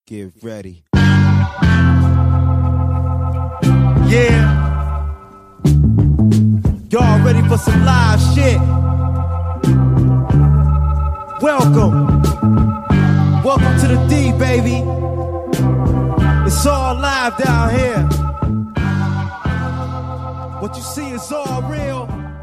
Get ready. Yeah. Y'all ready for some live shit? Welcome. Welcome to the D, baby. It's all live down here. What you see is all real.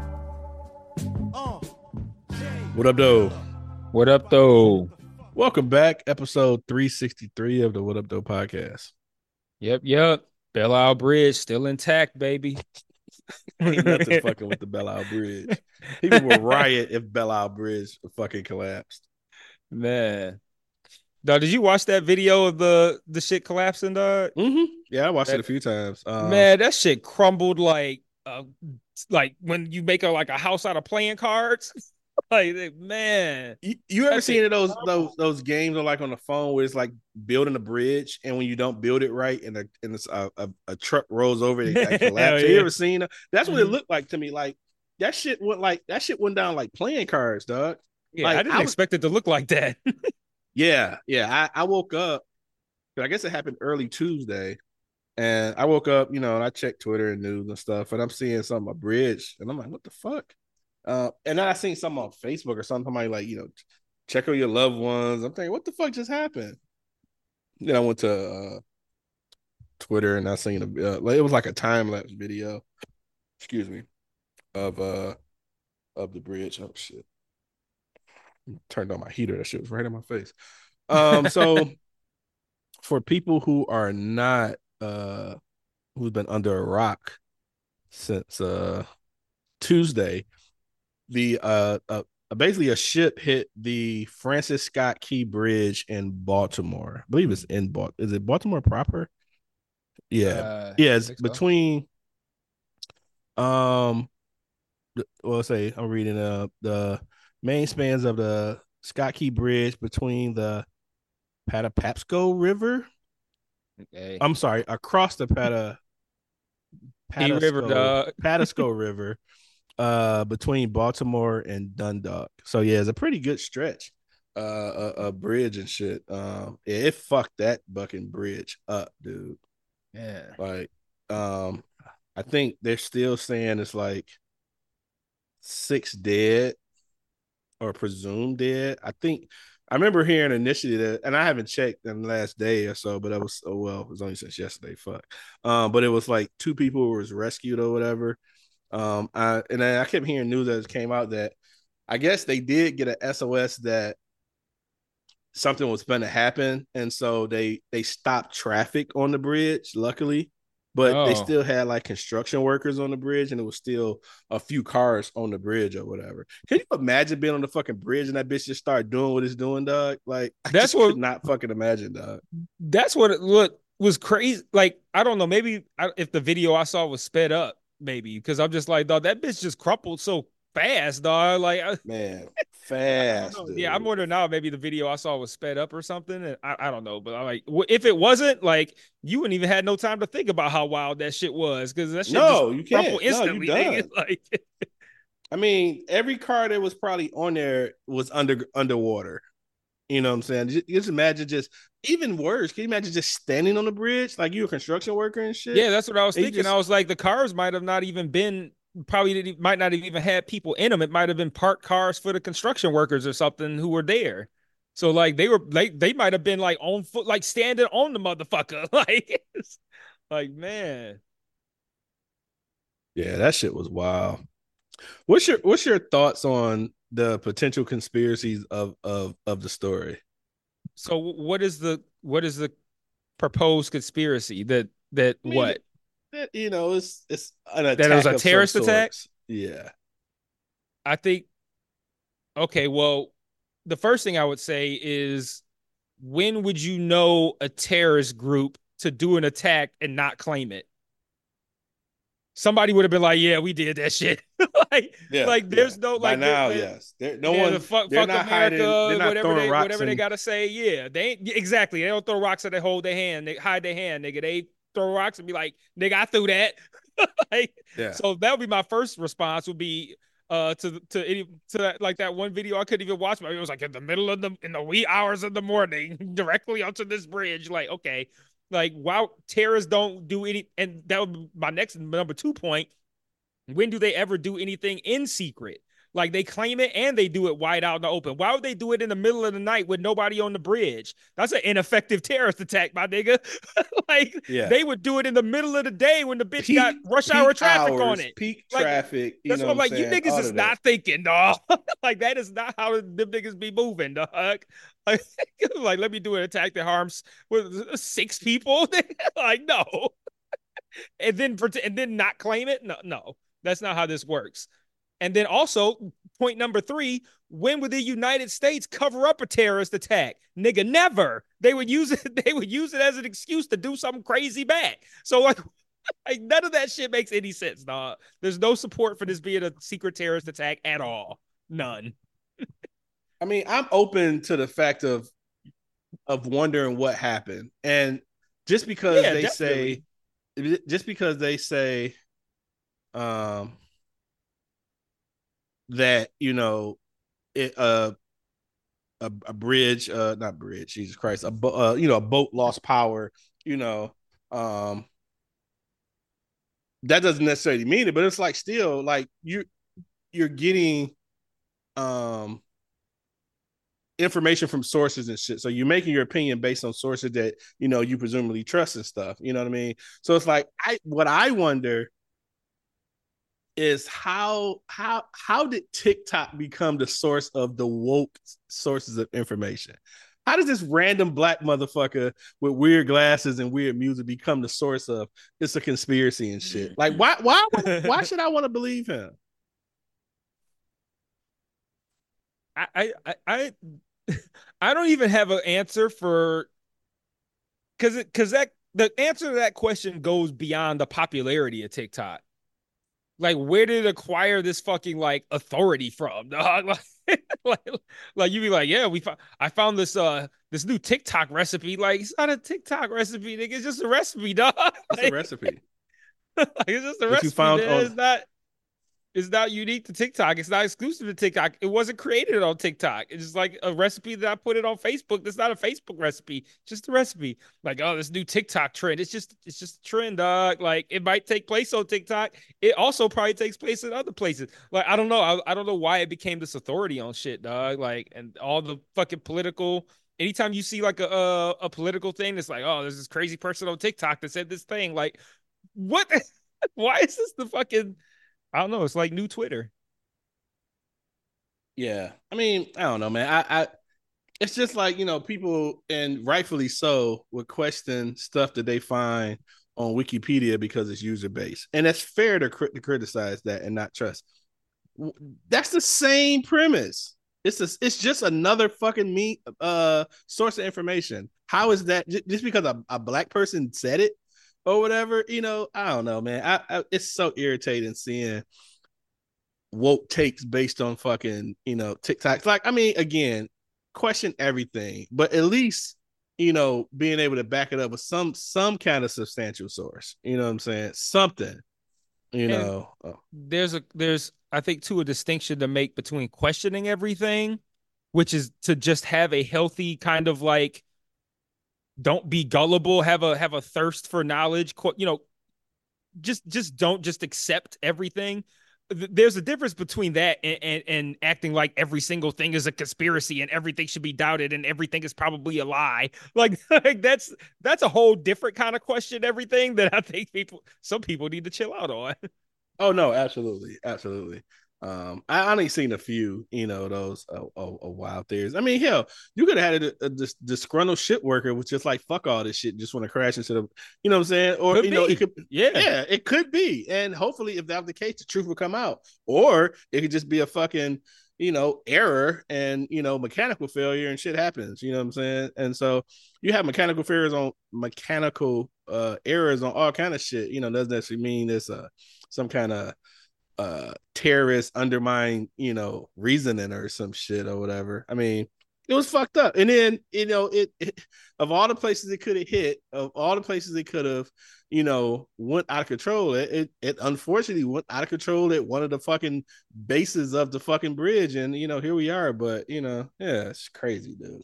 What up, though? What up, though? Welcome back, episode 363 of the What Up, Though podcast. Yep. Belle Isle Bridge still intact, baby. Ain't nothing fucking with the Belle Isle Bridge. People will riot if Belle Isle Bridge fucking collapsed. Man. Dog, did you watch that video of the shit collapsing, dog? Mm-hmm. Yeah, I watched it a few times. Man, that shit crumbled like when you make a house out of playing cards. Like, man. You ever seen those games like on the phone where it's like building a bridge, and when you don't build it right and it's a truck rolls over it and collapses? Yeah. You ever seen that? That's what it looked like to me. Like that shit went down like playing cards, dog. Yeah, like, I didn't expect it to look like that. Yeah. I woke up, but I guess it happened early Tuesday, and I woke up, and I checked Twitter and news and stuff, and I'm seeing something, a bridge, and I'm like, what the fuck? And then I seen something on Facebook or something, somebody like, check on your loved ones. I'm thinking, what the fuck just happened? Then I went to Twitter and I seen it was like a time lapse video, excuse me, of the bridge. Oh shit! Turned on my heater. That shit was right in my face. So for people who are not who's been under a rock since Tuesday, the basically a ship hit the Francis Scott Key Bridge in Baltimore. I believe it's in Baltimore. Is it Baltimore proper? Yeah. It's between I'm reading the main spans of the Scott Key Bridge between the Patapsco River. Okay. I'm sorry, across the Patapsco River. Between Baltimore and Dundalk. So yeah, it's a pretty good stretch. A bridge and shit. It fucked that fucking bridge up, dude. Yeah. Like, I think they're still saying it's like 6 dead or presumed dead. I remember hearing initially that, and I haven't checked in the last day or so, but it was it was only since yesterday. Fuck. But it was like 2 people who was rescued or whatever. I kept hearing news that came out that I guess they did get an SOS that something was going to happen, and so they stopped traffic on the bridge, luckily, but they still had like construction workers on the bridge, and it was still a few cars on the bridge or whatever. Can you imagine being on the fucking bridge and that bitch just start doing what it's doing, dog? Like, I could not fucking imagine, dog. That's what was crazy. Like, I don't know, maybe if the video I saw was sped up, maybe, because I'm just like, dog, that bitch just crumpled so fast, dog. Like, man, fast. Yeah, I'm wondering now, maybe the video I saw was sped up or something. And I don't know, but I'm like, if it wasn't, like, you wouldn't even had no time to think about how wild that shit was, because that shit you can't instantly. No, you done. Like, I mean, every car that was probably on there was underwater. You know what I'm saying? Just imagine, just even worse. Can you imagine just standing on the bridge like you're a construction worker and shit? Yeah, that's what I was thinking. I was like, the cars might have not even been, might not have even had people in them. It might have been parked cars for the construction workers or something who were there. So like they might have been like on foot, like standing on the motherfucker. Like man. Yeah, that shit was wild. What's your thoughts on the potential conspiracies of the story? So what is the proposed conspiracy that what? That, it's an attack. That it was a terrorist attack? Yeah. I think, okay, well, the first thing I would say is, when would you know a terrorist group to do an attack and not claim it? Somebody would have been like, "Yeah, we did that shit." There's no by now, yes. Fuck they're not America, hiding. They're not throwing rocks. Whatever they gotta say, yeah, they ain't exactly. They don't throw rocks and they hold their hand. They hide their hand, nigga. They throw rocks and be like, "Nigga, I threw that." So that would be my first response. Would be, to that, like that one video I couldn't even watch, but it was like in the middle of in the wee hours of the morning, directly onto this bridge. Like, okay, like wow, terrorists don't do any, and that would be my next number 2 point. When do they ever do anything in secret? Like they claim it and they do it wide out in the open. Why would they do it in the middle of the night with nobody on the bridge? That's an ineffective terrorist attack, my nigga. Like Yeah. they would do it in the middle of the day when the bitch Peak, got rush hour traffic hours, on it. peak Like traffic. You that's know what I'm like. I'm You saying? niggas All is of not that. thinking, dog. Like that is not how them niggas be moving, dog. Like let me do an attack that harms with 6 people. Like no, and then not claim it. No, no, that's not how this works. And then also, point number 3, when would the United States cover up a terrorist attack? Nigga, never. They would use it, they would use it as an excuse to do something crazy back. So like none of that shit makes any sense, dog. There's no support for this being a secret terrorist attack at all. None. I mean, I'm open to the fact of wondering what happened. And just because Yeah, they definitely. say just because they say that, you know, it a bridge, not bridge, Jesus Christ, you know, a boat lost power, you know, that doesn't necessarily mean it, but it's like still like you're getting um information from sources and shit. So you're making your opinion based on sources that, you know, you presumably trust and stuff. You know what I mean? So it's like what I wonder is how did TikTok become the source of the woke sources of information? How does this random black motherfucker with weird glasses and weird music become the source of it's a conspiracy and shit? Like why should I want to believe him? I I don't even have an answer for because that the answer to that question goes beyond the popularity of TikTok. Like, where did it acquire this fucking like authority from, dog? Like, like you be like, yeah, I found this new TikTok recipe. Like, it's not a TikTok recipe, nigga. It's just a recipe, dog. It's a Like, recipe like it's just a that you recipe, found man. on. It's not unique to TikTok. It's not exclusive to TikTok. It wasn't created on TikTok. It's just like a recipe that I put it on Facebook. That's not a Facebook recipe. Just a recipe. Like, oh, this new TikTok trend. It's just a trend, dog. Like it might take place on TikTok. It also probably takes place in other places. Like, I don't know. I don't know why it became this authority on shit, dog. Like, and all the fucking political. Anytime you see like a political thing, it's like, oh, there's this crazy person on TikTok that said this thing. Like, what? Why is this the fucking I don't know. It's like new Twitter. Yeah, I mean, I don't know, man. I it's just like, you know, people, and rightfully so, would question stuff that they find on Wikipedia because it's user based, and it's fair to criticize that and not trust. That's the same premise. It's just another fucking source of information. How is that just because a black person said it or whatever? You know, I don't know, man. It's so irritating seeing woke takes based on fucking, you know, TikToks. Like, I mean, again, question everything, but at least, you know, being able to back it up with some kind of substantial source. You know what I'm saying? Something, you And know. there's I think too a distinction to make between questioning everything, which is to just have a healthy kind of like don't be gullible, have a thirst for knowledge, you know, just don't just accept everything. There's a difference between that and acting like every single thing is a conspiracy and everything should be doubted and everything is probably a lie. Like that's a whole different kind of question. Everything that I think some people need to chill out on. Oh no, absolutely, absolutely. I only seen a few, you know, those wild theories. I mean, hell, you could have had a disgruntled shit worker with just like fuck all this shit, just want to crash into the, you know what I'm saying? Or Could you know, it be, could, yeah. yeah, it could be, and hopefully, if that was the case, the truth will come out. Or it could just be a fucking, you know, error and, you know, mechanical failure and shit happens. You know what I'm saying? And so you have mechanical errors on all kind of shit. You know, doesn't necessarily mean it's some kind of terrorist undermine, you know, reasoning or some shit or whatever. I mean, It was fucked up. And then, it of all the places it could have hit, of all the places it could have, went out of control. It unfortunately went out of control at one of the fucking bases of the fucking bridge. And here we are. But yeah, it's crazy, dude.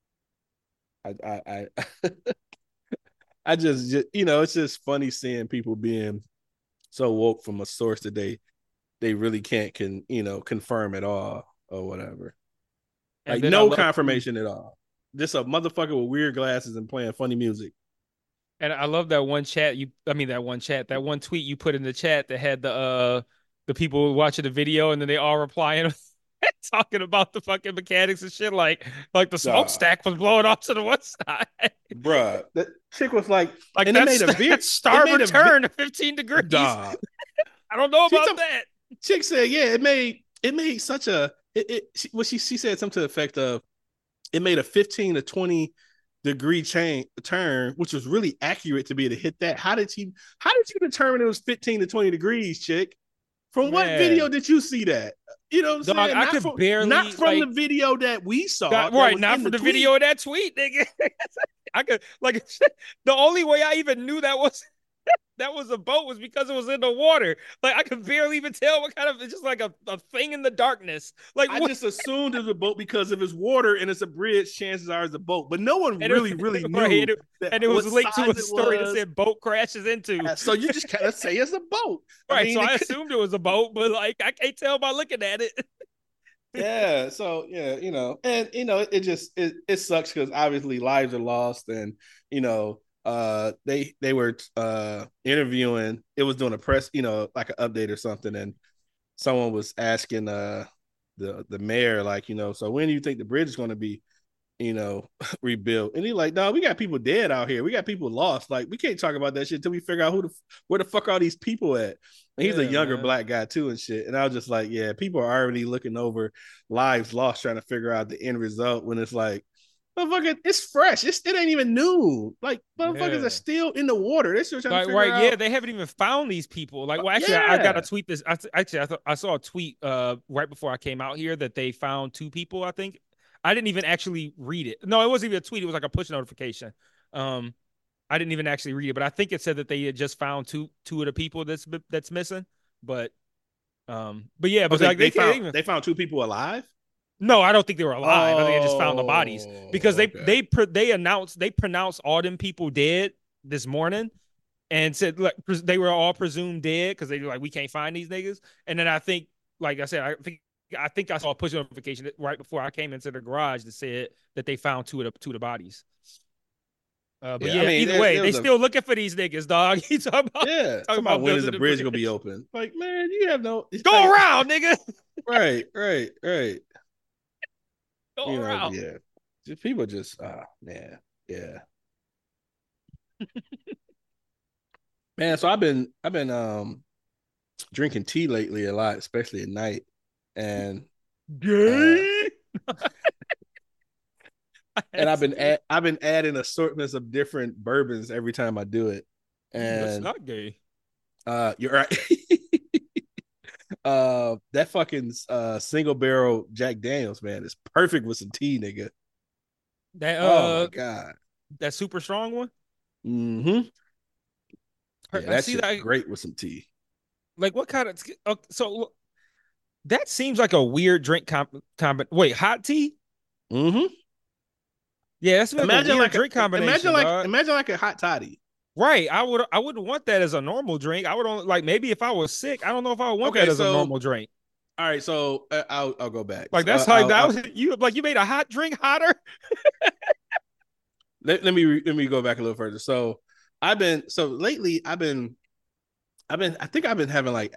I I just it's just funny seeing people being so woke from a source that they really can't confirm at all or whatever. And Like then I no love, confirmation at all. Just a motherfucker with weird glasses and playing funny music. and I love that one chat that one tweet you put in the chat that had the people watching the video and then they all replying talking about the fucking mechanics and shit like the smokestack was blowing off to the one side. Bruh. That chick was like, Like and that's starboard turn to 15 degrees. Dog. I don't know about that. Chick said, yeah, it made such a she said something to the effect of it made a 15 to 20 degree turn, which was really accurate to be able to hit that. How did you determine it was 15 to 20 degrees, chick? From what video did you see that? You know what I'm saying? I could barely not from the video that we saw. Right, not from the video of that tweet, nigga. I could the only way I even knew that was a boat was because it was in the water. Like I could barely even tell what kind of it's just like a thing in the darkness. Like I just assumed it was a boat because if it's water and it's a bridge, chances are it's a boat. But no one really knew. Right, and it was linked to a story that said boat crashes into. So you just kind of say it's a boat. Right. So I assumed it was a boat, but like I can't tell by looking at it. Yeah. So yeah, and it sucks because obviously lives are lost, and they were interviewing. It was doing a press, like an update or something, and someone was asking the mayor, like, so when do you think the bridge is going to be, rebuilt? And he's like, no, we got people dead out here. We got people lost. Like, we can't talk about that shit until we figure out where the fuck are these people at. And he's a younger black guy too and shit. And I was just like, yeah, people are already looking over lives lost, trying to figure out the end result when it's like, motherfucker, it's fresh. It ain't even new. Like, motherfuckers are still in the water. They're still trying to figure out. Yeah, they haven't even found these people. Like, well, actually, I got to tweet this. I saw a tweet right before I came out here that they found 2 people, I think. I didn't even actually read it. No, it wasn't even a tweet. It was like a push notification. I didn't even actually read it, but I think it said that they had just found two of the people that's missing. But yeah, but like they found 2 people alive. No, I don't think they were alive. I think they just found the bodies because they pronounced all them people dead this morning and said like they were all presumed dead because they were like we can't find these niggas. And then I think, like I said, I think I saw a push notification right before I came into the garage that said that they found two of the bodies. But yeah, I mean, either way, they still looking for these niggas, dog. You talking about talking about when is the bridge gonna be open? Like, man, you have no go around, nigga. Right. Go around. Yeah. People just man, yeah. Man, so I've been drinking tea lately a lot, especially at night. And gay. And I've been adding assortments of different bourbons every time I do it. And that's not gay. You're right. That fucking single barrel Jack Daniels, man, is perfect with some tea, nigga. That oh my god, that super strong one. Mm-hmm. Yeah, that's great with some tea. Like what kind of? So that seems like a weird drink Wait, hot tea? Mm-hmm. Yeah, that's like a weird drink combination. Imagine like a hot toddy. Right. I wouldn't want that as a normal drink. I would only like maybe if I was sick. I don't know if I would want that as a normal drink. All right, so I'll go back. Like that's you made a hot drink hotter. let me go back a little further. So lately I think I've been having like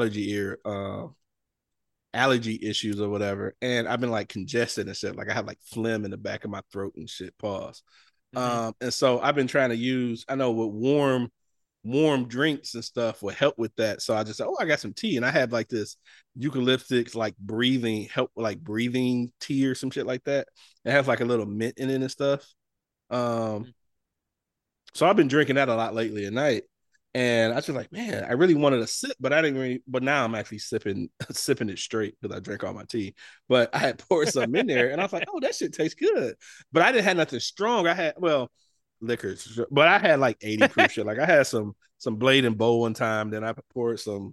allergy issues or whatever, and I've been like congested and shit. Like I have like phlegm in the back of my throat and shit. Pause. Mm-hmm. And so I've been trying to use. I know with warm drinks and stuff will help with that. So I just said, I got some tea, and I have like this eucalyptics like breathing tea or some shit like that. It has like a little mint in it and stuff. So I've been drinking that a lot lately at night. And I was just like, man, I really wanted to sip, but I didn't really. But now I'm actually sipping sipping it straight because I drank all my tea. But I had poured some in there, and I was like, oh, that shit tastes good. But I didn't have nothing strong. I had liquors, but I had like 80 proof shit. Like I had some Blade and Bowl one time. Then I poured some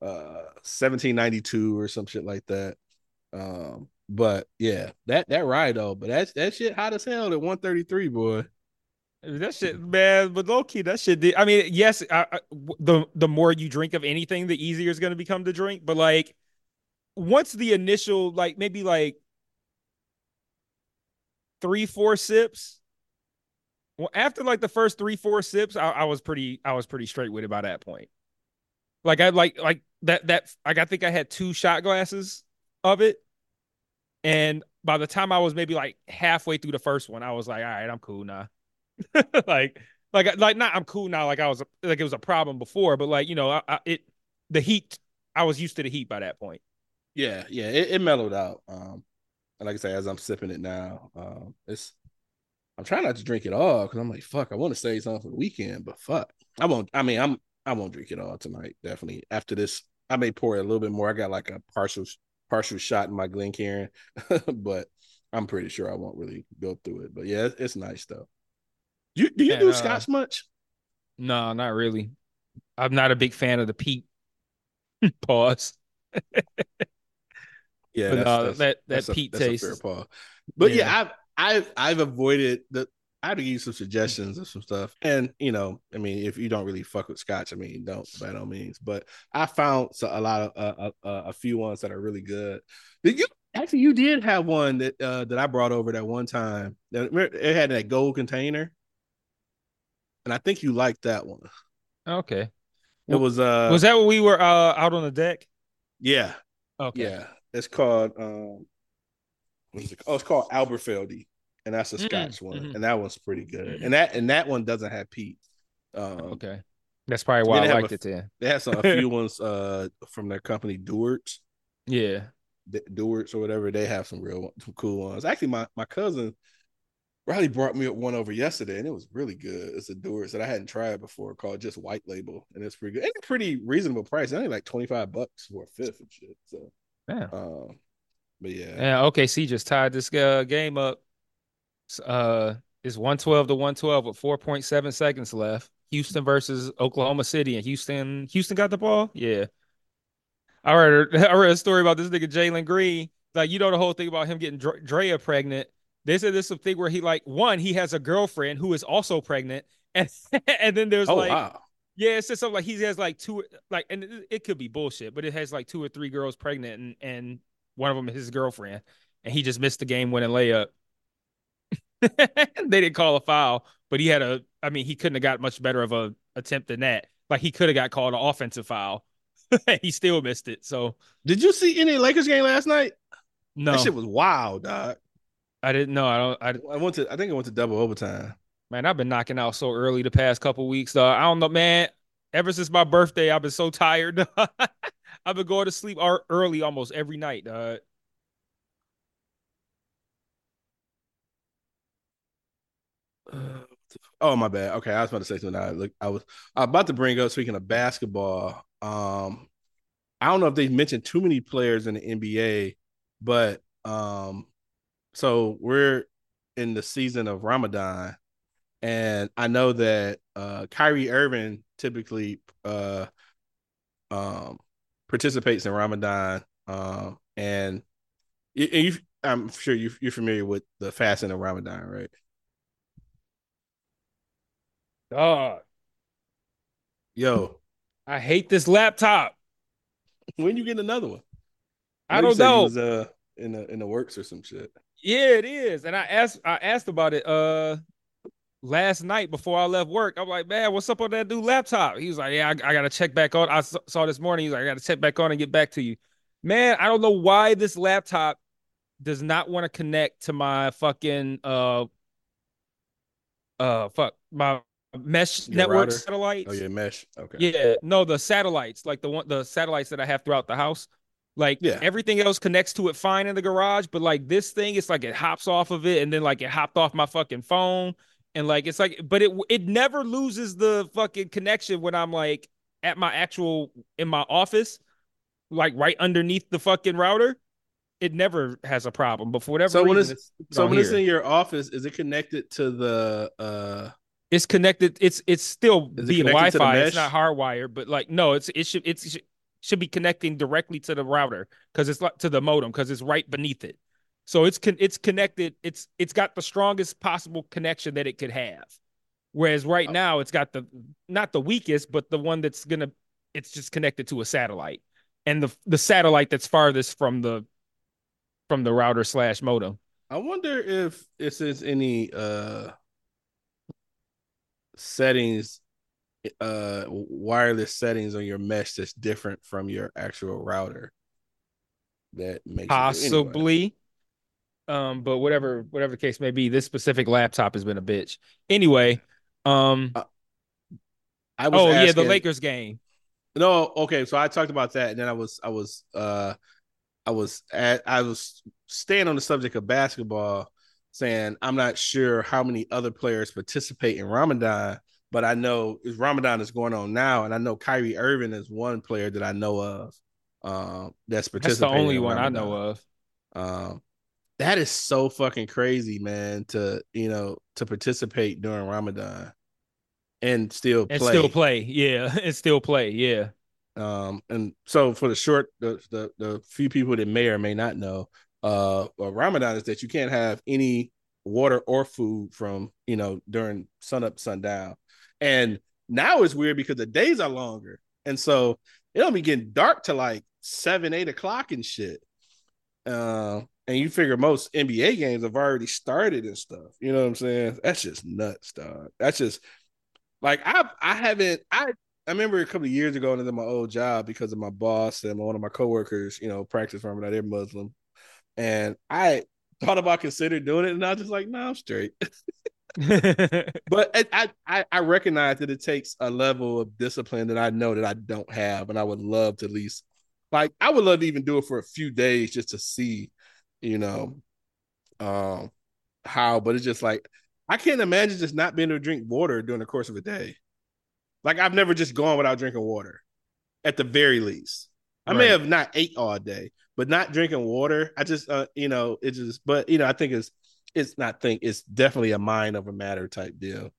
1792 or some shit like that. But yeah, that ride though. But that shit hot as hell at 133, boy. That shit, man. But low key, that shit. I mean, yes, the more you drink of anything, the easier it's going to become to drink. But like, once the initial, like maybe like 3, 4 sips. Well, after like the first 3, 4 sips, I was pretty straight with it by that point. Like I like that like I think I had 2 shot glasses of it, and by the time I was maybe like halfway through the first one, I was like, all right, I'm cool now. like like not I'm cool now. Like I was like it was a problem before, but like the heat. I was used to the heat by that point. Yeah, yeah, it mellowed out. And like I say, as I'm sipping it now, it's I'm trying not to drink it all because I'm like, fuck, I want to save something for the weekend, but fuck, I won't. I mean, I won't drink it all tonight. Definitely after this, I may pour it a little bit more. I got like a partial shot in my Glencairn, but I'm pretty sure I won't really go through it. But yeah, it's nice though. Do you And do scotch much? no, not really. I'm not a big fan of the peat. Pause. Yeah, But no, that that's a peat that's a fair taste. pause. But Yeah. yeah, I've avoided the. I had to give you some suggestions of some stuff, and I mean, if you don't really fuck with scotch, I mean, don't by no means. But I found a lot of a few ones that are really good. Did you actually? You did have one that I brought over that one time. It had that gold container, and I think you liked that one. Okay. It was Was that when we were out on the deck? yeah, Okay. yeah. It's called what is it? Oh, it's called Alberfeldy, and that's a Scotch one, Mm-hmm. and that one's pretty good. And that one doesn't have peat. Okay. That's probably why Then I they have liked it then. they have a few ones from their company Dewarts, Yeah. Dewarts or whatever. They have some cool ones. Actually, my cousin Riley brought me one over yesterday, and it was really good. It's a Dewarts that I hadn't tried before called just White Label, and it's pretty good. And a pretty reasonable price. Only like $25 for a fifth and shit. So, Yeah. but yeah, Yeah. OKC just tied this game up. It's 112 to 112 with 4.7 seconds left. Houston versus Oklahoma City, and Houston got the ball. Yeah. I read a story about this nigga Jalen Green. Like, the whole thing about him getting Drea pregnant. They said there's some thing where he like one, he has a girlfriend who is also pregnant, and and then there's oh like, wow, yeah, it says something like he has like two, like, and it could be bullshit, but it has like 2 or 3 girls pregnant, and one of them is his girlfriend, and he just missed the game winning layup. They didn't call a foul, but I mean, he couldn't have got much better of a attempt than that. Like he could have got called an offensive foul. He still missed it. So did you see any Lakers game last night? That no, shit was wild, dog. I didn't know. I think I went to double overtime. Man, I've been knocking out so early the past couple weeks, though. I don't know, man. Ever since my birthday, I've been so tired. I've been going to sleep early almost every night. Oh my bad. Okay, I was about to say something. I was about to bring up speaking of basketball. I don't know if they mentioned too many players in the NBA, but so we're in the season of Ramadan, and I know that Kyrie Irving typically um participates in Ramadan, and I'm sure you're familiar with the fasting of Ramadan, right? Dog, Yo, I hate this laptop. when you get another one? I I know you don't said you know. was in the works or some shit. Yeah, it is. And I asked about it last night before I left work. I'm like, man, what's up on that new laptop? He was like, yeah, I gotta check back on. Saw this morning. He's like, I gotta check back on and get back to you. Man, I don't know why this laptop does not want to connect to my fucking fuck my mesh Your network router? Oh satellites. yeah, mesh. Okay. Yeah, no, the satellites, like the satellites that I have throughout the house. Like Yeah. everything else connects to it fine in the garage, but like this thing, it's like it hops off of it, and then like it hopped off my fucking phone, And like it's like, but it never loses the fucking connection when I'm like at my actual in my office, like right underneath the fucking router. It never has a problem, but for whatever So when reason, it's it's so on when it's here. in your office, is it connected to the It's connected. It's still is it via connected to the Wi-Fi. It's not mesh? hardwired, but like no, it should be connecting directly to the router because it's like to the modem because it's right beneath it. So it's connected. It's got the strongest possible connection that it could have. Whereas right Oh, now it's got the not the weakest, but the one that's gonna it's just connected to a satellite, and the satellite that's farthest from the router slash modem. I wonder if this is any settings wireless settings on your mesh that's different from your actual router that makes it do anyway. Possibly. But whatever the case may be, this specific laptop has been a bitch. Anyway, um, Uh, I was oh yeah, the asking Lakers game. no, okay, so I talked about that and then I was staying on the subject of basketball, saying I'm not sure how many other players participate in Ramadan, but I know Ramadan is going on now, and I know Kyrie Irving is one player that I know of that's That's the participating only in one I know Ramadan. of. Um, that is so fucking crazy, man, to to participate during Ramadan and still And still play. play, yeah, and still play, yeah. And so for the few people that may or may not know, Ramadan is that you can't have any water or food from during sun up sundown. And now it's weird because the days are longer, and so it'll be getting dark to like 7, 8 o'clock and shit. And you figure most NBA games have already started and stuff. You know what I'm saying? That's just nuts, dog. That's just like I haven't I remember a couple of years ago in my old job because of my boss and one of my coworkers, practice Ramadan, they're Muslim, and I thought about considering doing it, and I was just like, no, I'm straight. But I recognize that it takes a level of discipline that I know that I don't have, and I would love to at least I would love to even do it for a few days just to see, you know, um, how. But it's just like I can't imagine just not being able to drink water during the course of a day. Like I've never just gone without drinking water. At the very least, I may Right. have not ate all day, but not drinking water. I just, it just. But I think it's not think it's definitely a mind over matter type deal.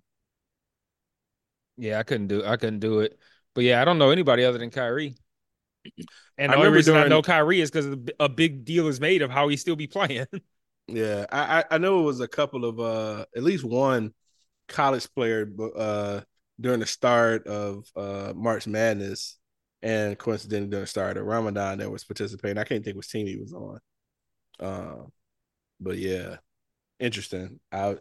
Yeah, I couldn't do it. But yeah, I don't know anybody other than Kyrie. And I the only remember reason I during know Kyrie is because a big deal is made of how he still be playing. yeah, I know it was a couple of at least one college player during the start of March Madness and coincidentally during the start of Ramadan that was participating. I can't think which team he was on. But yeah, interesting.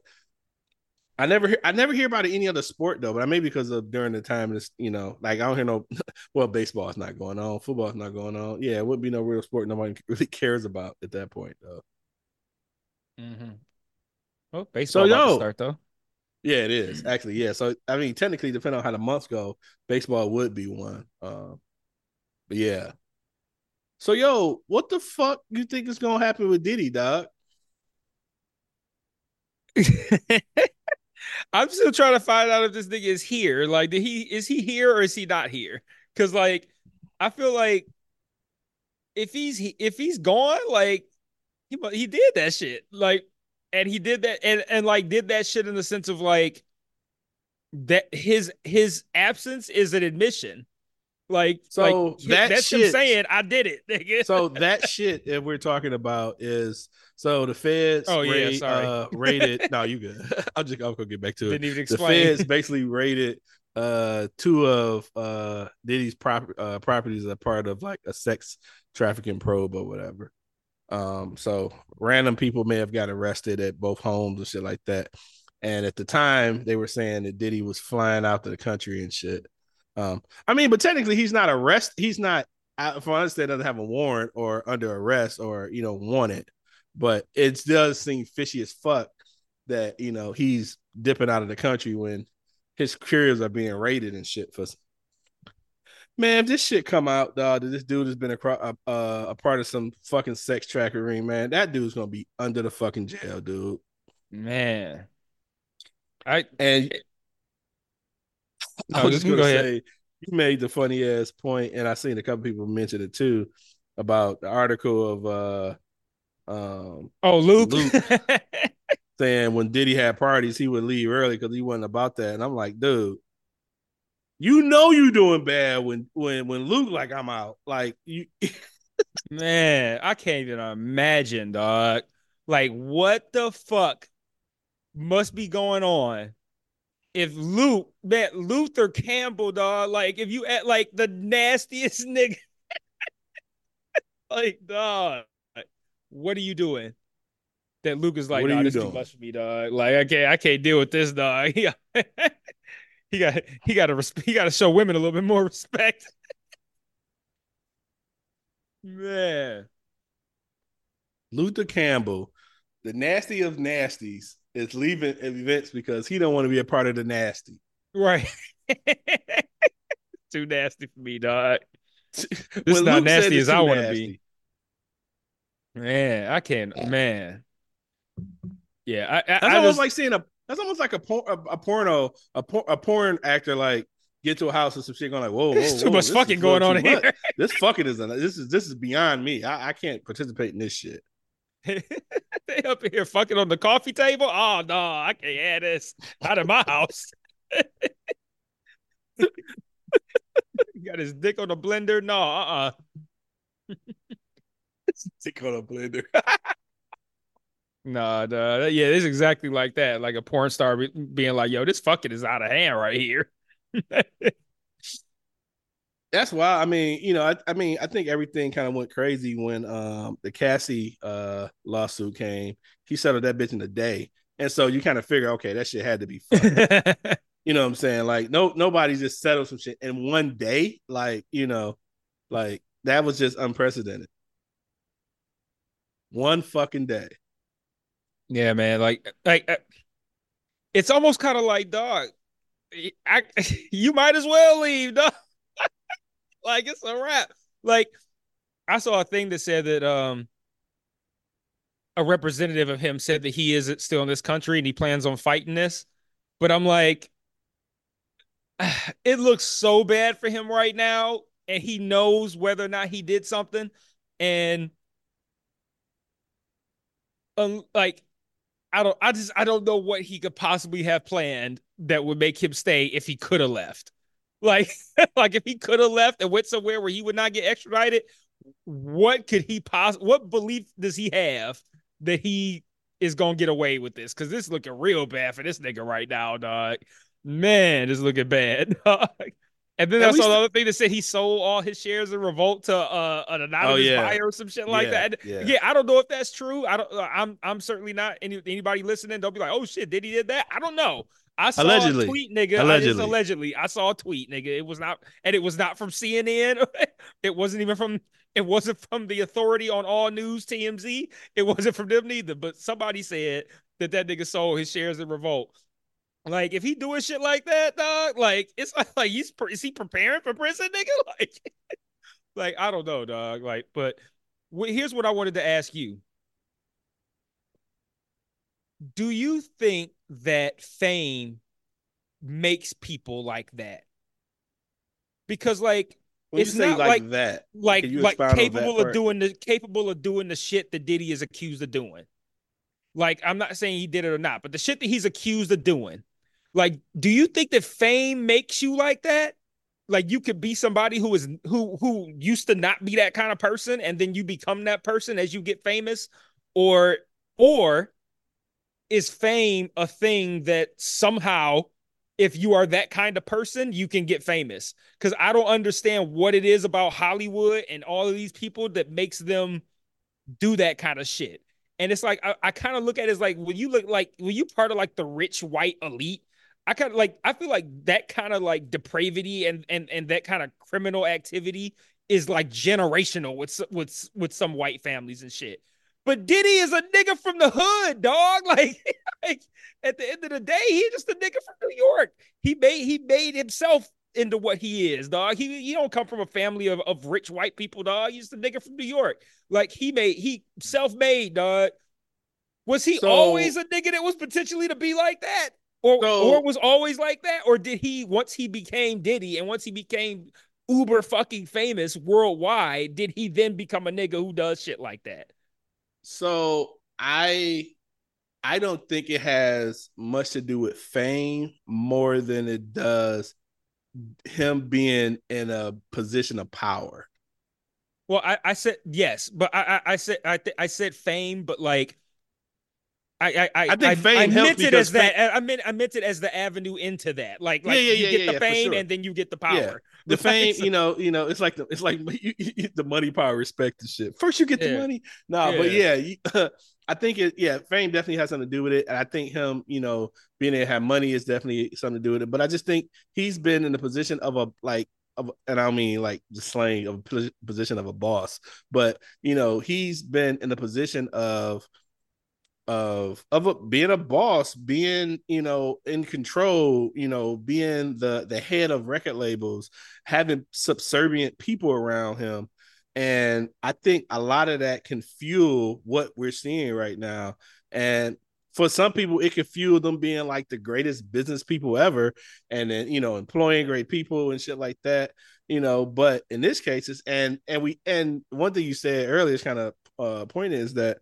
I never hear about any other sport though, but maybe because of during the time it's like I don't hear no well, baseball's not going on, football's not going on. Yeah, it wouldn't be no real sport nobody really cares about at that point though. Mm-hmm. Well, So baseball about to yo, start though. yeah, it is actually. Yeah, so I mean, technically, depending on how the months go, baseball would be one. But yeah. So yo, what the fuck you think is gonna happen with Diddy, dog? I'm still trying to find out if this nigga is here. Like, did he is he here or is he not here? Because like, I feel like if he's gone, like he did that shit, like, and he did that and like did that shit in the sense of like that his absence is an admission. So that That's him shit. saying I did it, nigga. So that shit that we're talking about is so the feds Oh yeah, sorry, rated. No, you good. I'm gonna get back to it. didn't even The explain. feds basically rated two of Diddy's properties as a part of like a sex trafficking probe or whatever. So random people may have got arrested at both homes and shit like that. And at the time, they were saying that Diddy was flying out to the country and shit. I mean, but technically, he's not arrested. He's not, if I understand, doesn't have a warrant or under arrest or wanted. But it does seem fishy as fuck that he's dipping out of the country when his careers are being raided and shit for. Man, if this shit come out, dog, that this dude has been a part of some fucking sex trafficking, man, that dude's gonna be under the fucking jail, dude. Man, I And I no, was just just go gonna ahead. say, you made the funny ass point, and I seen a couple people mention it too about the article of Oh, Luke. Luke saying when Diddy had parties, he would leave early because he wasn't about that. And I'm like, dude, you know you doing bad when Luke like I'm out. Like you Man, I can't even imagine, dog. Like, what the fuck must be going on if Luke, man, Luther Campbell, dog, like, if you act like the nastiest nigga, like, dog, what are you doing? That Luke is like, what are nah, you this is too doing? much for me, dog. Like, I can't deal with this, dog. He got to show women a little bit more respect, man. Luther Campbell, the nasty of nasties, is leaving events because he don't want to be a part of the nasty. Right. Too nasty for me, dog. This is When not Luke says nasty it's as I too want to be. nasty, Man, I can't. Man, yeah, that's I almost just like seeing a that's almost like a porn actor like get to a house and some shit going like there's too much this fucking is a little going on too here. much. This fucking this is beyond me. I can't participate in this shit. They up here fucking on the coffee table. Oh no, I can't have this out of my house. He got his dick on the blender. No, Stick on a blender. No, yeah, it's exactly like that. Like a porn star being like, "Yo, this fucking is out of hand right here." That's why I mean, I mean, I think everything kind of went crazy when the Cassie lawsuit came. He settled that bitch in a day. And so you kind of figure, okay, that shit had to be fucked. You know what I'm saying? Like nobody just settled some shit in one day. Like, like that was just unprecedented. One fucking day. Yeah, man. It's almost kind of like, dog. I, you might as well leave, dog. Like it's a wrap. Like I saw a thing that said that a representative of him said that he is still in this country and he plans on fighting this. But I'm like, it looks so bad for him right now, and he knows whether or not he did something. And like I don't know what he could possibly have planned that would make him stay if he could have left. Like like if he could have left and went somewhere where he would not get extradited, what belief does he have that he is gonna get away with this? Because this is looking real bad for this nigga right now, dog. Man, it's looking bad, dog. And then And I we saw the st- other thing that said he sold all his shares in Revolt to an Oh anonymous yeah. buyer or some shit like Yeah. that. Yeah. Yeah, I don't know if that's true. I don't. I'm certainly not. Anybody listening, don't be like, oh shit, did he did that? I don't know. I saw a Allegedly. tweet, nigga. It's Allegedly. allegedly. I saw a tweet, nigga. It was not, and it was not from CNN. It wasn't even from. It wasn't from the authority on all news, TMZ. It wasn't from them neither. But somebody said that nigga sold his shares in Revolt. Like if he doing shit like that, dog, like it's like is he preparing for prison, nigga? Like I don't know, dog. Like, but here's what I wanted to ask you: do you think that fame makes people like that? Because like When you it's say not like like that, can you expound on that part? capable of doing the shit that Diddy is accused of doing. Like I'm not saying he did it or not, but the shit that he's accused of doing. Like, do you think that fame makes you like that? Like you could be somebody who used to not be that kind of person and then you become that person as you get famous, or or is fame a thing that somehow if you are that kind of person you can get famous? Because I don't understand what it is about Hollywood and all of these people that makes them do that kind of shit. And it's like I kind of look at it as like when you part of like the rich white elite, I kind of like I feel like that kind of like depravity and that kind of criminal activity is like generational with some white families and shit. But Diddy is a nigga from the hood, dog. Like at the end of the day, he's just a nigga from New York. He made himself into what he is, dog. He don't come from a family of rich white people, dog. He's just a nigga from New York. Like he self-made, dog. Was he always So a nigga that was potentially to be like that? or So was always like that, or did he once he became Diddy and once he became uber fucking famous worldwide, did he then become a nigga who does shit like that? so I don't think it has much to do with fame more than it does him being in a position of power. Well, I said yes, but I said fame, but like I think I fame helps meant it because as fame, that. I meant it as the avenue into that. yeah, Like yeah, you yeah, get yeah, the yeah, for fame sure. and then you get the Yeah, power. the Like fame, it's like the money, power, respect, and shit. First, you get the yeah, money. Nah, but yeah, yeah, I think it. Yeah, fame definitely has something to do with it, and I think him, being able to have money is definitely something to do with it. But I just think he's been in the position of a like. And I don't mean like the slang of a position of a boss, but he's been in the position being a boss, being in control, being the head of record labels, having subservient people around him. And I think a lot of that can fuel what we're seeing right now. And for some people, it can fuel them being like the greatest business people ever, and then employing great people and shit like that. But in this case, it's and one thing you said earlier is kind of point is that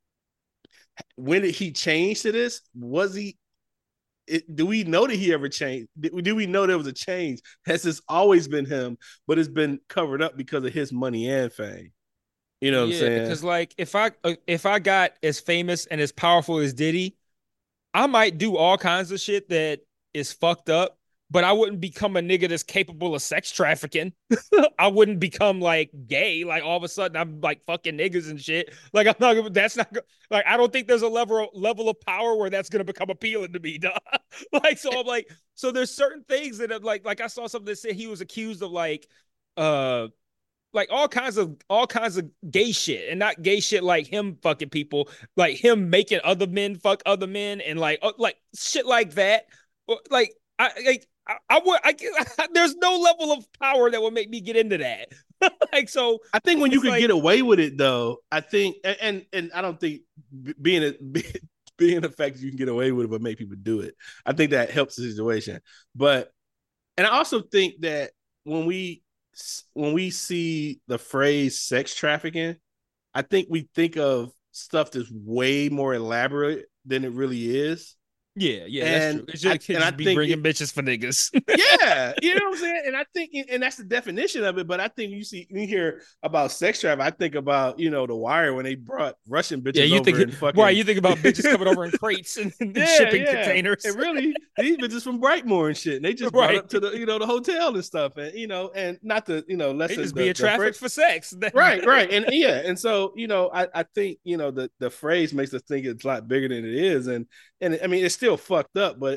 when did he change to this? Was he? Do we know that he ever changed? Do we know there was a change? Has this always been him, but it's been covered up because of his money and fame? You know what I'm yeah. saying? Because like if I got as famous and as powerful as Diddy, I might do all kinds of shit that is fucked up, but I wouldn't become a nigga that's capable of sex trafficking. I wouldn't become like gay. Like all of a sudden I'm like fucking niggas and shit. Like I'm not. That's not like I don't think there's a level of power where that's gonna become appealing to me. Dog. Like so I'm like so there's certain things that are like I saw something that said he was accused of uh like all kinds of gay shit and not gay shit like him fucking people like him making other men fuck other men and like shit like that like I would there's no level of power that would make me get into that like so I think when you it's could get like away with it, though, I think, and I don't think being a being the fact that you can get away with it, but make people do it, I think that helps the situation. But and I also think that when we when we see the phrase sex trafficking, I think we think of stuff that's way more elaborate than it really is. yeah that's And true it could I just be think bringing bitches for niggas yeah, you know what I'm saying? And I think, and that's the definition of it. But I think you hear about sex trafficking. I think about, The Wire when they brought Russian yeah bitches you over think and right fucking. you think about bitches coming over in crates and Yeah, shipping yeah. containers And really, these bitches from Brightmoor and shit. And they just brought right up to the hotel and stuff. And, and not the, they lessen just being the trafficked for sex Right, right. And yeah, and so, I think, the phrase makes us think it's a lot bigger than it is. And I mean it's still fucked up, but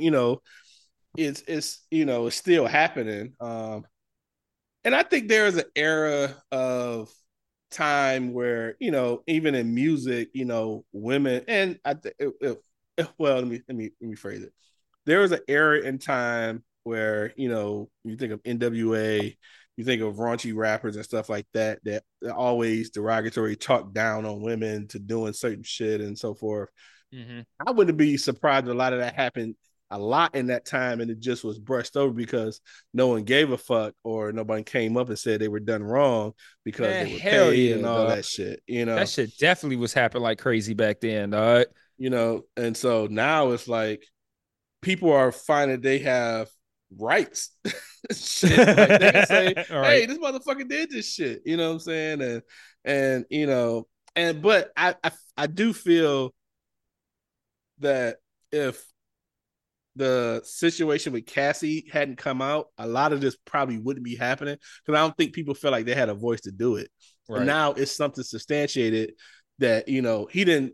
it's still happening. And I think there is an era of time where even in music, women and well, let me phrase it. There was an era in time where you think of NWA, you think of raunchy rappers and stuff like that that always derogatory talk down on women to doing certain shit and so forth. mm-hmm. I wouldn't be surprised if a lot of that happened a lot in that time and it just was brushed over because no one gave a fuck or nobody came up and said they were done wrong because Man, they were hell paid and yeah, all dog. that shit, That shit definitely was happening like crazy back then, dog. and so now it's like people are finding they have rights. Shit. Like they can say, All hey, right. this motherfucker did this shit. You know what I'm saying? And but I do feel that if the situation with Cassie hadn't come out, a lot of this probably wouldn't be happening because I don't think people felt like they had a voice to do it. And Right. now it's something substantiated that he didn't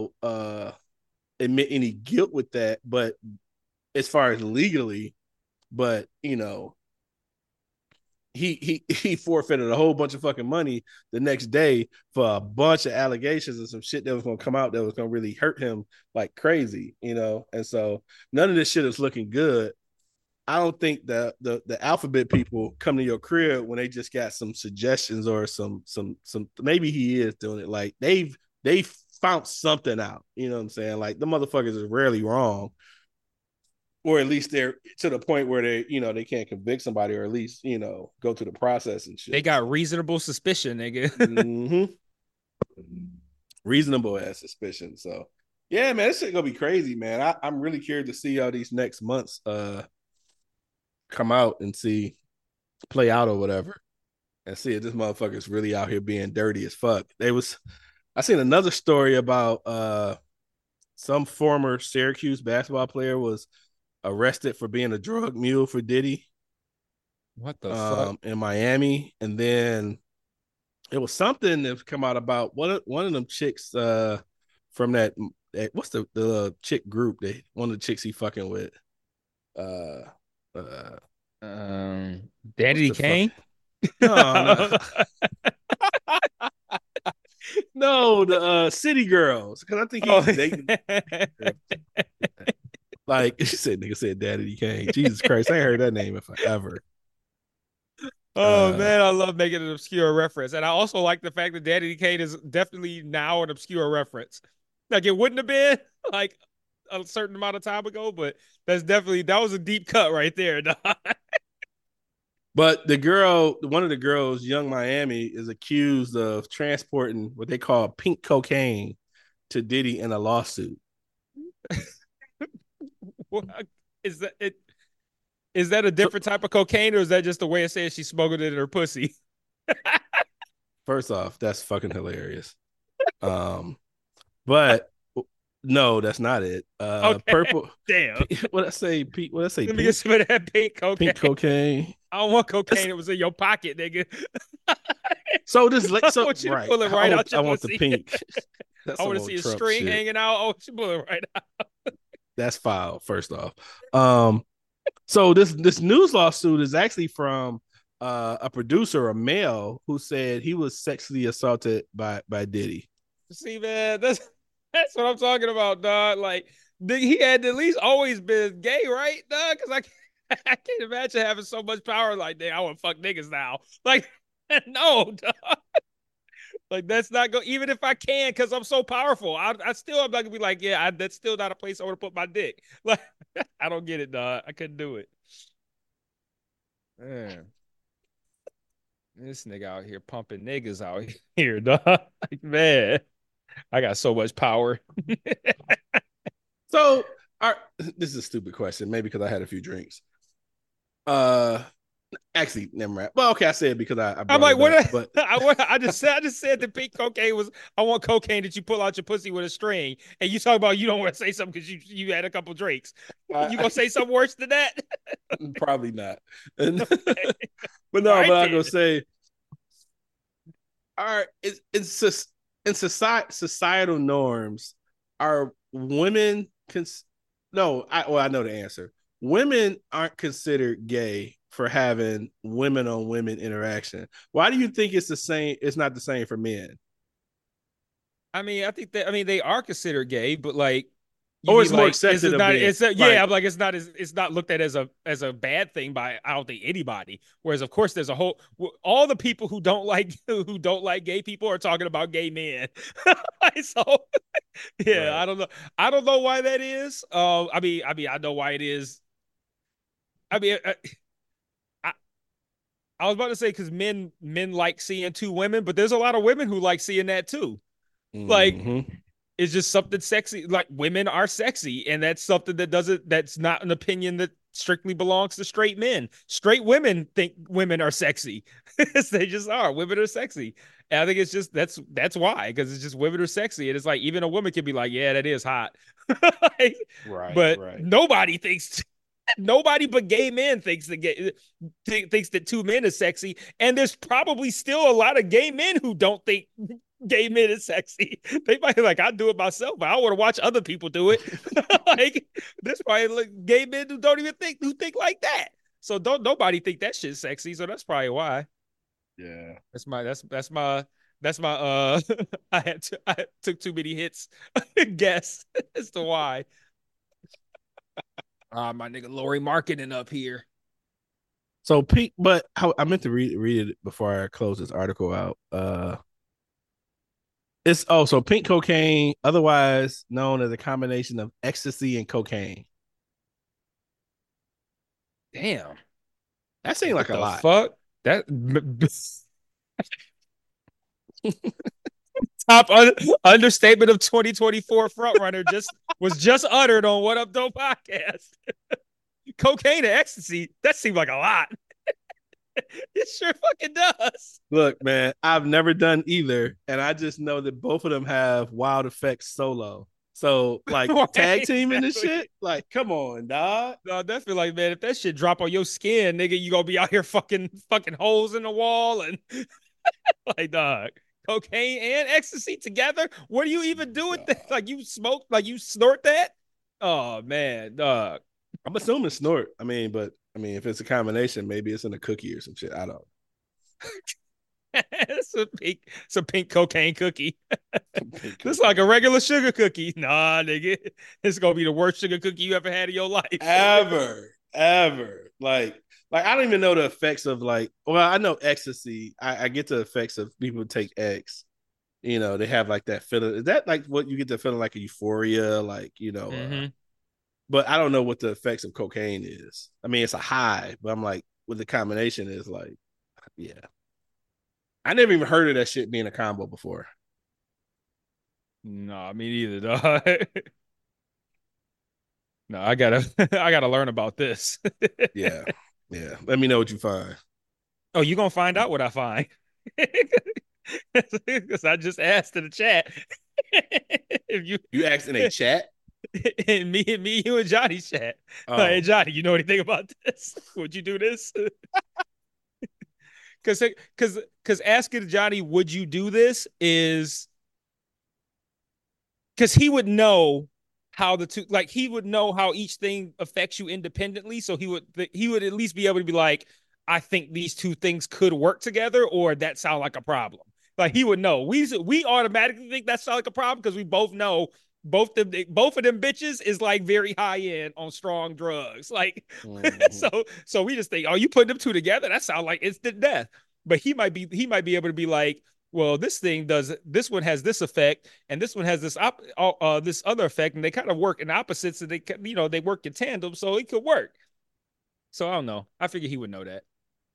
admit any guilt with that, but as far as legally, but he forfeited a whole bunch of fucking money the next day for a bunch of allegations and some shit that was gonna come out that was gonna really hurt him like crazy, and so none of this shit is looking good. I don't think the alphabet people come to your crib when they just got some suggestions or some maybe he is doing it like they've found something out. You know what I'm saying? Like the motherfuckers is rarely wrong. or at least they're to the point where they can't convict somebody, or at least go through the process and They shit. got So, reasonable suspicion, nigga. reasonable as suspicion. So yeah, man, this shit gonna be crazy, man. I'm really curious to see how these next months come out and see play out or whatever, and see if this motherfucker's really out here being dirty as fuck. I seen another story about some former Syracuse basketball player was arrested for being a drug mule for Diddy. What the fuck? In Miami, and then it was something that come out about one of them chicks from that what's the chick group that one of the chicks he fucking with uh Danny Kane. no no the City Girls, because I think he's dating like she said nigga said Daddy Kane. Jesus Christ, I ain't heard that name if I ever. Oh man, I love making an obscure reference, and I also like the fact that Danny Kane is definitely now an obscure reference. Like it wouldn't have been like a certain amount of time ago, but that was a deep cut right there. But one of the girls, Young Miami, is accused of transporting what they call pink cocaine to Diddy in a lawsuit. Is that it? Is that a different type of cocaine, or is that just the way it says she's smoking it in her pussy? First off, that's fucking hilarious. But no, that's not it. Okay. Purple. Damn. What I say? What I say? Let me get some of that pink cocaine. Pink cocaine. I don't want cocaine. It was in your pocket, nigga. So this, I want you to pull it right out your I want pussy. the pink. I want to see a string shit. hanging out. Oh, she pull it right out. That's foul. First off, so this news lawsuit is actually from a producer, a male, who said he was sexually assaulted by Diddy. See, man, that's what I'm talking about, dog. Like he had at least always been gay, right, dog? Because I can't imagine having so much power like that. I want to fuck niggas now. Like, no, dog. Like that's not go. Even if I can, because I'm so powerful, I still am not gonna be like, yeah, that's still not a place I want to put my dick. Like, I don't get it, dog. I couldn't do it. Man, this nigga out here pumping niggas out here, dog. Like, man, I got so much power. So, this is a stupid question, maybe because I had a few drinks. Actually, never mind. Well, okay, I said it because I'm like, what? Up, but I just said the pink cocaine was. I want cocaine that you pull out your pussy with a string, and you talk about you don't want to say something because you had a couple drinks. You gonna say something worse than that? Probably not. But no, but I'm gonna say, it's just in societal norms. Are women? I know the answer. Women aren't considered gay for having women on women interaction. Why do you think it's the same? It's not the same for men. I mean, I think that they are considered gay, but like, it's more accepted. I'm like it's not looked at as a bad thing by I don't think anybody. Whereas of course there's all the people who don't like gay people are talking about gay men. So yeah, right. I don't know why that is. I mean I know why it is. I mean. I was about to say because men like seeing two women, but there's a lot of women who like seeing that too. Mm-hmm. Like it's just something sexy. Like women are sexy, and that's something that's not an opinion that strictly belongs to straight men. Straight women think women are sexy. They just are. Women are sexy. And I think it's just that's why, because it's just women are sexy. And it's like even a woman can be like, yeah, that is hot. Right. But nobody thinks nobody but gay men thinks that two men is sexy, and there's probably still a lot of gay men who don't think gay men is sexy. They might be like, I do it myself, but I want to watch other people do it. Like there's probably gay men who don't even think like that. So don't nobody think that shit's sexy. So that's probably why. Yeah, that's my I took too many hits. Guess as to why. My nigga Lori marketing up here. So Pink, but I meant to read it before I close this article out. So pink cocaine, otherwise known as a combination of ecstasy and cocaine. Damn. That seemed like What a the lot. fuck? That top understatement of 2024 frontrunner just uttered on What Up Dope podcast. Cocaine and ecstasy. That seemed like a lot. It sure fucking does. Look, man, I've never done either, and I just know that both of them have wild effects solo. So, like, Right, tag teaming and exactly. shit, like, come on, dog. No, that's feel like, man, if that shit drop on your skin, nigga, you gonna be out here fucking holes in the wall and like, dog, cocaine and ecstasy together. What do you even do with that? Like, you smoke, like you snort that? Oh man, dog. I'm assuming snort. If it's a combination, maybe it's in a cookie or some shit. I don't. It's a pink cocaine cookie. Pink This is cookie. like a regular sugar cookie. Nah, nigga. It's gonna be the worst sugar cookie you ever had in your life. Ever. Like I don't even know the effects of like. Well, I know ecstasy. I get the effects of people who take X. You know, they have like that feeling. Is that like what you get the feeling like a euphoria? Like Mm-hmm. but I don't know what the effects of cocaine is. I mean, it's a high, but I'm like, what the combination is like, yeah. I never even heard of that shit being a combo before. No, me neither, dog. No, I gotta I gotta learn about this. Yeah. Yeah. Let me know what you find. Oh, you gonna find out what I find. Because I just asked in the chat if you You asked in a chat? and me, you and Johnny's chat. Like, hey Oh. Johnny, you know anything about this? Would you do this? Because asking Johnny, would you do this is because he would know how the two like he would know how each thing affects you independently. So he would at least be able to be like, I think these two things could work together, or that sound like a problem. Like he would know. We automatically think that sound like a problem because we both know both of them bitches is like very high end on strong drugs. Like Mhm. so we just think, oh, you put them two together, that sounds like instant death. But he might be able to be like, well, this one has this effect, and this one has this other effect, and they kind of work in opposites, and they work in tandem, so it could work. So I don't know. I figure he would know that.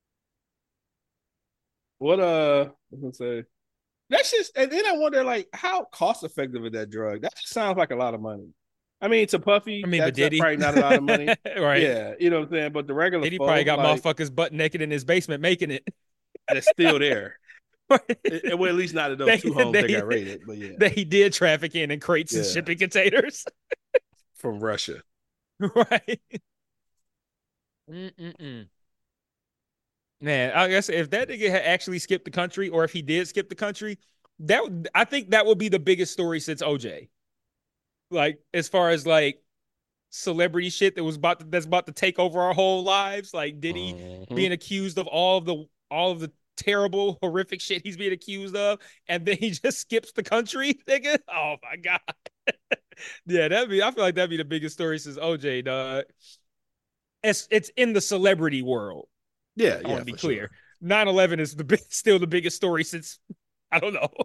What I was gonna say that's just and then I wonder like how cost effective is that drug? That just sounds like a lot of money. I mean, to I Puffy, mean, but that's did he? probably not a lot of money. Right? Yeah, you know what I'm saying? But the regular Did he probably folk, got like, motherfuckers butt naked in his basement making it? that's still there. Well, at least not at those they, two homes that they, got raided, but yeah, that he did traffic in crates and yeah, shipping containers. from Russia. Right? Mm-mm-mm. Man, I guess if that nigga had actually skipped the country, or if he did skip the country, I think that would be the biggest story since OJ. Like as far as like celebrity shit that's about to take over our whole lives, like Diddy Mhm. being accused of all of the terrible, horrific shit he's being accused of, and then he just skips the country, nigga. Oh my god. Yeah, I feel like that'd be the biggest story since OJ, dog. It's in the celebrity world. Yeah, I want yeah, to be for clear. sure. 9/11 is still the biggest story since I don't know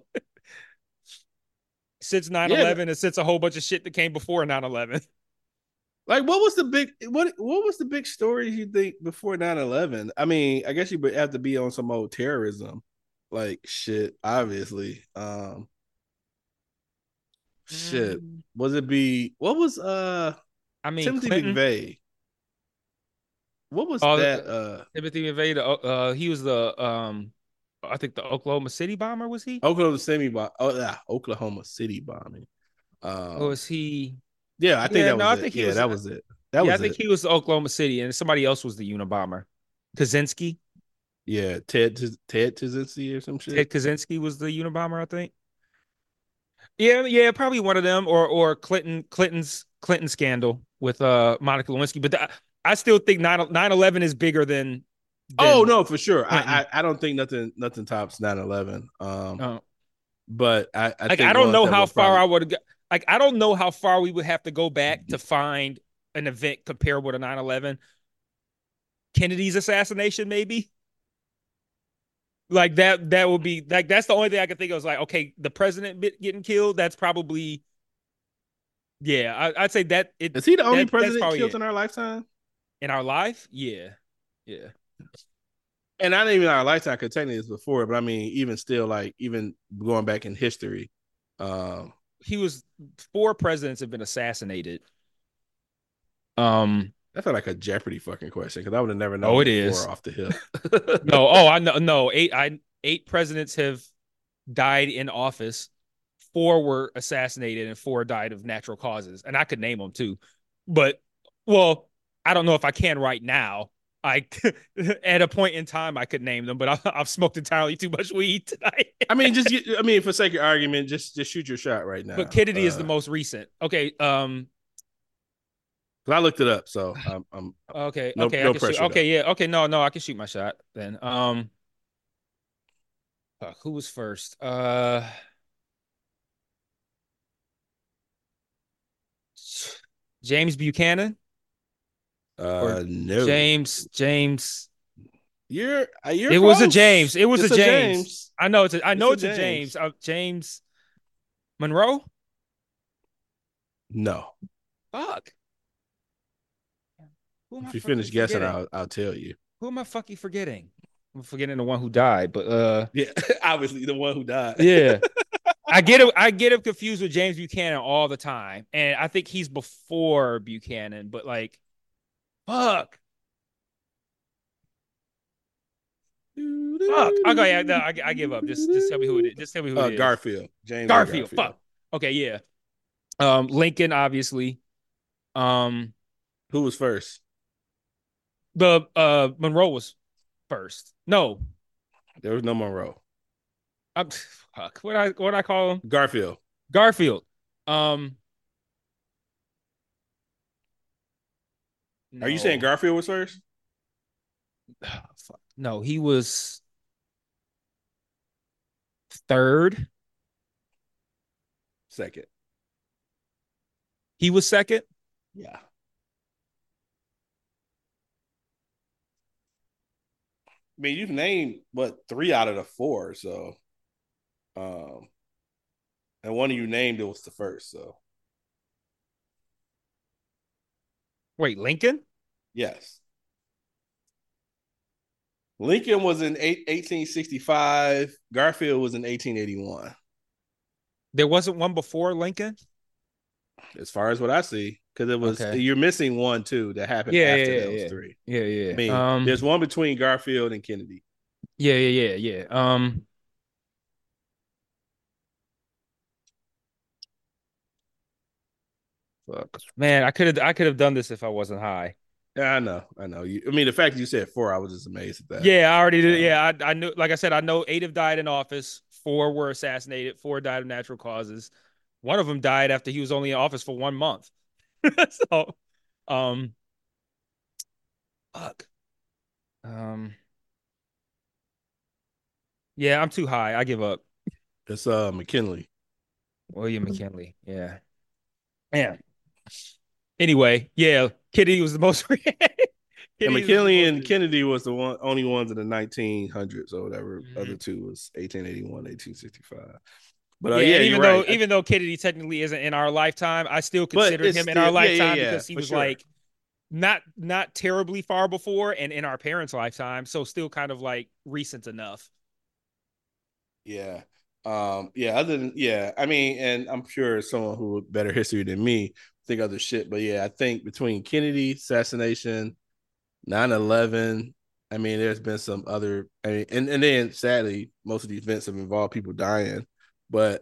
since nine Yeah, eleven and since a whole bunch of shit that came before 9/11. like what was the big story you think before 9/11? I mean, I guess you would have to be on some old terrorism like shit, obviously. Shit. Mm, Was it be what was I mean Timothy Clinton. McVeigh? What was Uh, that Timothy McVeigh. He was the I think the Oklahoma City bomber, was he? Oklahoma City bombing. Or Um was he? yeah, I think Yeah, that no, was I it. think he Yeah, was. that was it. That Yeah, I was think it. he was the Oklahoma City, and somebody else was the Unabomber. Kaczynski, Yeah, Ted Kaczynski or some shit. Ted Kaczynski was the Unabomber, I think. Yeah, yeah, probably one of them, or Clinton scandal with Monica Lewinsky. But I still think 9/11 is bigger Oh than no, for sure. Clinton. I don't think nothing tops 9/11. Uh, But I like I think don't ones know that how will far probably I would go. Like I don't know how far we would have to go back to find an event comparable to 9/11. Kennedy's assassination, maybe. Like that would be like that's the only thing I could think of is like, okay, the president getting killed, that's probably, yeah, I'd say that is he the only that's president probably killed it. in our lifetime? In our life, yeah, yeah. And not even our lifetime, because technically it's before, but I mean, even still, like even going back in history, um, He was 4 presidents have been assassinated. that felt like a Jeopardy fucking question because I would have never Oh, known it the four is. off the hip. No, oh, I know. No, eight presidents have died in office. 4 were assassinated, and 4 died of natural causes. And I could name them too, but well, I don't know if I can right now. I at a point in time I could name them, but I've smoked entirely too much weed tonight. I mean, I mean, for sake of argument, just shoot your shot right But now. Kennedy is the most recent. Okay, 'Cause I looked it up, so I'm okay, no okay, I no can shoot. pressure though. Okay, yeah, okay, no, I can shoot my shot then. Who was first? James Buchanan or No, James. You're It was a close. James. It was a It's a James. James. I know I It's know a it's a James. James. James Monroe. No. Fuck. Who am I If you fucking finish guessing, forgetting? I'll tell you. Who am I fucking forgetting? I'm forgetting the one who died, but Yeah, obviously the one who died. yeah. I get him confused with James Buchanan all the time. And I think he's before Buchanan, but like fuck. Fuck. Okay, yeah, no, I give up. Just tell me who it is. Just tell me who it is. Garfield, James A. Garfield. Garfield. Fuck. Okay, yeah. Lincoln, obviously. Um, Who was first? the Monroe was first. No, There was no Monroe. I'm fuck. What I call him? Garfield. Garfield. Are you saying No. Garfield was first? Fuck. No, he was third. Second. He was second. Yeah. I mean, you've named what 3 out of the 4, so um, and one of you named it was the first, so Wait, Lincoln? yes. Lincoln was in 1865. Garfield was in 1881. There wasn't one before Lincoln? As far as what I see, because it was Okay. you're missing one too that happened Yeah, after yeah, those yeah, 3. yeah, I yeah, mean, yeah. there's one between Garfield and Kennedy. Yeah, yeah, yeah, yeah. Fuck. Man, I could have done this if I wasn't high. Yeah, I know. I mean, the fact that you said 4, I was just amazed at that. Yeah, I already did. Yeah, I knew. Like I said, I know 8 have died in office. 4 were assassinated. 4 died of natural causes. One of them died after he was only in office for 1 month. So, um, fuck. Um, yeah, I'm too high. I give up. It's McKinley. William McKinley. Yeah. Man. Anyway, yeah, Kitty was the most. And Kitty was the McKinley most. and Kennedy was the only ones in the 1900s or whatever. Mhm. Other two was 1881, 1865. But Yeah, yeah, and you're even right. though even though Kennedy technically isn't in our lifetime, I still But considered it's him in our still lifetime yeah, because he for was sure. like not terribly far before and in our parents' lifetime, so still kind of like recent enough. Yeah. Yeah, other than I mean, and I'm sure someone who with better history than me think other shit, but yeah, I think between Kennedy assassination, 9/11, I mean, there's been some other I mean, and then sadly, most of these events have involved people dying. But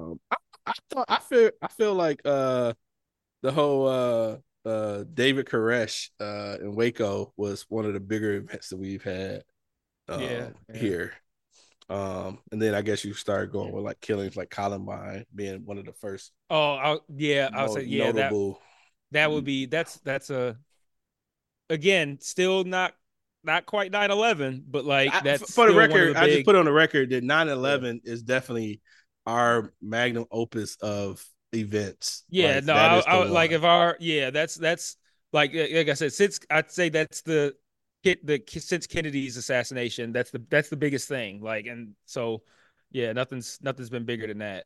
I feel like the whole David Koresh in Waco was one of the bigger events that we've had Yeah, yeah. here. And then I guess you start going with like killings like Columbine being one of the first Oh, yeah, I would say yeah, notable. that would be that's a again still not quite 9/11, but like that's For the still one of record, the I just big put on the record that yeah. 9/11 is definitely our magnum opus of events. Yeah, Like no, that is the I like one. if our yeah, that's like I said, since I'd say that's the since Kennedy's assassination, that's the biggest thing. Like, and so yeah, nothing's been bigger than that.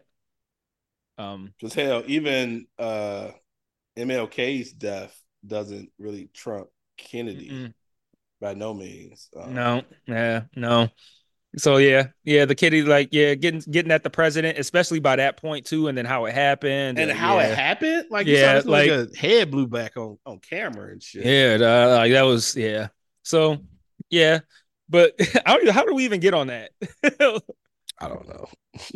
Because hell, even MLK's death doesn't really trump Kennedy. Mm-mm. By no means. No, yeah, no. So yeah, the kitty like getting at the president, especially by that point too, and then how it happened. And how it Yeah, happened, like you saw yeah, this like nigga head blew back on camera and shit. yeah, like that was yeah. So yeah, but how do we even get on that? I don't know.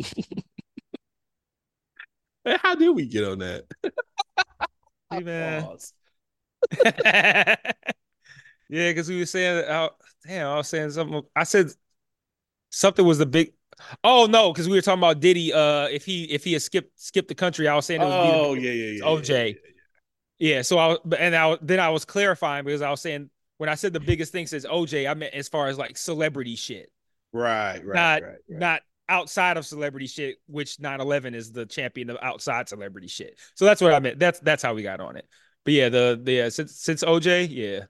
Man, how did we get on that? Hey, man. Pause. Yeah, because we were saying how damn, I was saying something. I said something was the big. Oh no, because we were talking about Diddy. If he had skipped the country, I was saying it would be the Oh biggest yeah, it's yeah, yeah, yeah, OJ. yeah, Yeah, so then I was clarifying because I was saying when I said the biggest thing says OJ, I meant as far as like celebrity shit, yeah. Right, right, not right, right. not outside of celebrity shit, which 9/11 is the champion of outside celebrity shit. So that's what I meant. That's how we got on it. But yeah, since OJ, yeah.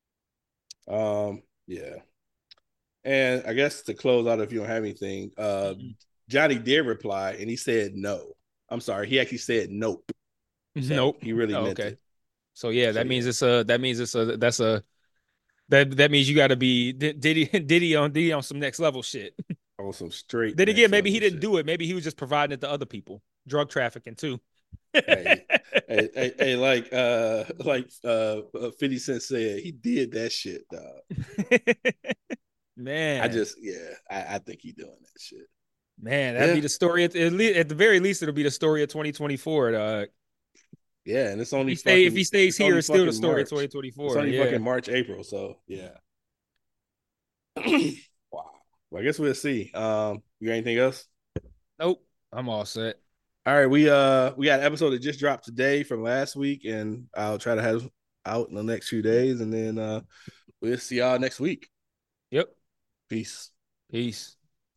Yeah. And I guess to close out, if you don't have anything, Johnny did reply and he said no. I'm sorry, he actually said nope. So Nope. he really Oh, meant okay. it. So yeah, So that means yeah, that means you got to be Diddy on some next level shit. on some straight Then again, next maybe level he didn't shit. do it. Maybe he was just providing it to other people. Drug trafficking too. Hey, hey, like 50 Cent said, he did that shit, dog. Man, I think he doing that shit. man, that'd Yeah, be the story. At the very least, it'll be the story of 2024. yeah, and If he stays it's here, only it's still the fucking story of March. It's 2024. only Yeah. fucking March, April. So yeah. Wow. Well, I guess we'll see. You got anything else? Nope. I'm all set. All right, we got an episode that just dropped today from last week, and I'll try to have out in the next few days, and then we'll see y'all next week. Yep. Peace. Peace.